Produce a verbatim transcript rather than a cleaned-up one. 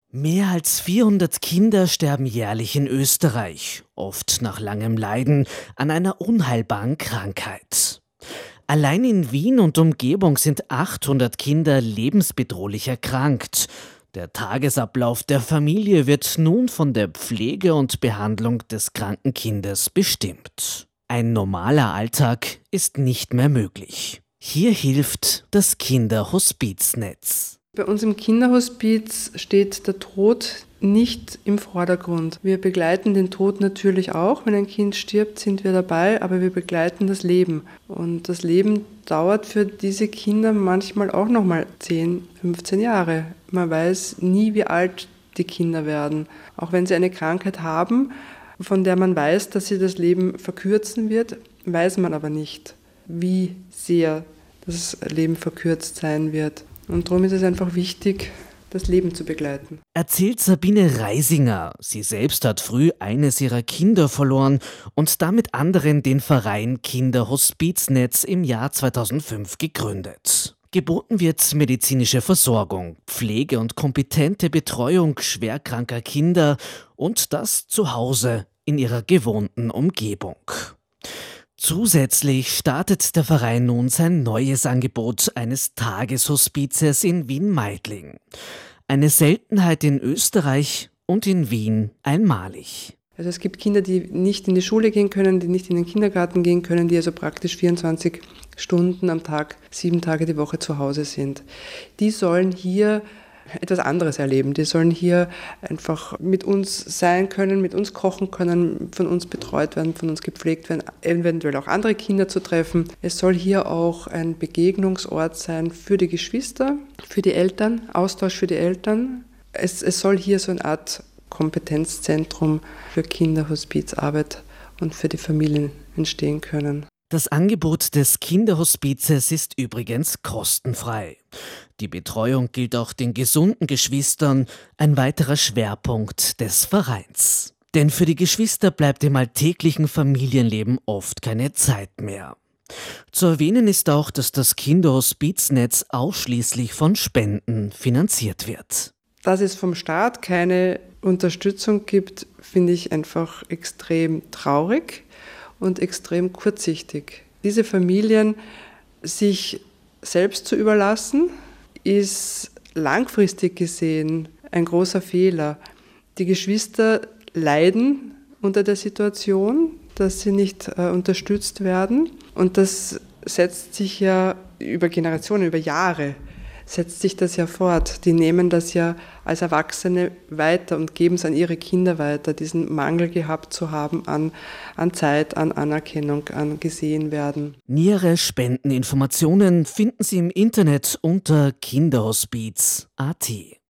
Mehr als vierhundert Kinder sterben jährlich in Österreich, oft nach langem Leiden an einer unheilbaren Krankheit. Allein in Wien und Umgebung sind achthundert Kinder lebensbedrohlich erkrankt. Der Tagesablauf der Familie wird nun von der Pflege und Behandlung des kranken Kindes bestimmt. Ein normaler Alltag ist nicht mehr möglich. Hier hilft das Kinderhospiznetz. Bei uns im Kinderhospiz steht der Tod nicht im Vordergrund. Wir begleiten den Tod natürlich auch. Wenn ein Kind stirbt, sind wir dabei, aber wir begleiten das Leben. Und das Leben dauert für diese Kinder manchmal auch nochmal zehn, fünfzehn Jahre. Man weiß nie, wie alt die Kinder werden. Auch wenn sie eine Krankheit haben, von der man weiß, dass sie das Leben verkürzen wird, weiß man aber nicht, wie sehr das Leben verkürzt sein wird. Und darum ist es einfach wichtig, das Leben zu begleiten. Erzählt Sabine Reisinger. Sie selbst hat früh eines ihrer Kinder verloren und damit anderen den Verein Kinderhospiznetz im Jahr zweitausendfünf gegründet. Geboten wird medizinische Versorgung, Pflege und kompetente Betreuung schwerkranker Kinder und das zu Hause in ihrer gewohnten Umgebung. Zusätzlich startet der Verein nun sein neues Angebot eines Tageshospizes in Wien-Meidling. Eine Seltenheit in Österreich und in Wien einmalig. Also es gibt Kinder, die nicht in die Schule gehen können, die nicht in den Kindergarten gehen können, die also praktisch vierundzwanzig Stunden am Tag, sieben Tage die Woche zu Hause sind. Die sollen hier etwas anderes erleben. Die sollen hier einfach mit uns sein können, mit uns kochen können, von uns betreut werden, von uns gepflegt werden, eventuell auch andere Kinder zu treffen. Es soll hier auch ein Begegnungsort sein für die Geschwister, für die Eltern, Austausch für die Eltern. Es, es soll hier so eine Art Kompetenzzentrum für Kinderhospizarbeit und für die Familien entstehen können. Das Angebot des Kinderhospizes ist übrigens kostenfrei. Die Betreuung gilt auch den gesunden Geschwistern, ein weiterer Schwerpunkt des Vereins. Denn für die Geschwister bleibt im alltäglichen Familienleben oft keine Zeit mehr. Zu erwähnen ist auch, dass das Kinderhospiznetz ausschließlich von Spenden finanziert wird. Dass es vom Staat keine Unterstützung gibt, finde ich einfach extrem traurig und extrem kurzsichtig. Diese Familien sich selbst zu überlassen, ist langfristig gesehen ein großer Fehler. Die Geschwister leiden unter der Situation, dass sie nicht äh, unterstützt werden. Und das setzt sich ja über Generationen, über Jahre, setzt sich das ja fort. Die nehmen das ja als Erwachsene weiter und geben es an ihre Kinder weiter, diesen Mangel gehabt zu haben an, an Zeit, an Anerkennung, an gesehen werden. Nähere Spendeninformationen finden Sie im Internet unter kinderhospiz punkt at.